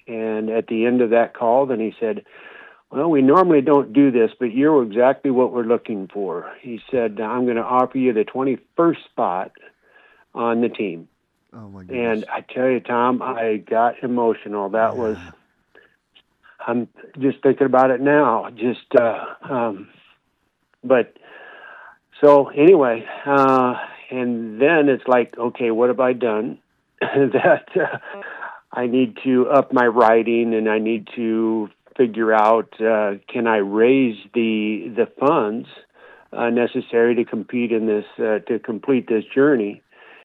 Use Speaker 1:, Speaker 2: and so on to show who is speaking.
Speaker 1: And at the end of that call, then he said, well, we normally don't do this, but you're exactly what we're looking for. He said, I'm going to offer you the 21st spot on the team.
Speaker 2: Oh my
Speaker 1: And
Speaker 2: goodness.
Speaker 1: I tell you, Tom, I got emotional. That was,
Speaker 2: Yeah.
Speaker 1: I'm just thinking about it now. But so anyway, and then it's like, okay, what have I done? that I need to up my writing, and I need to figure out, can I raise the funds necessary to compete in this, to complete this journey?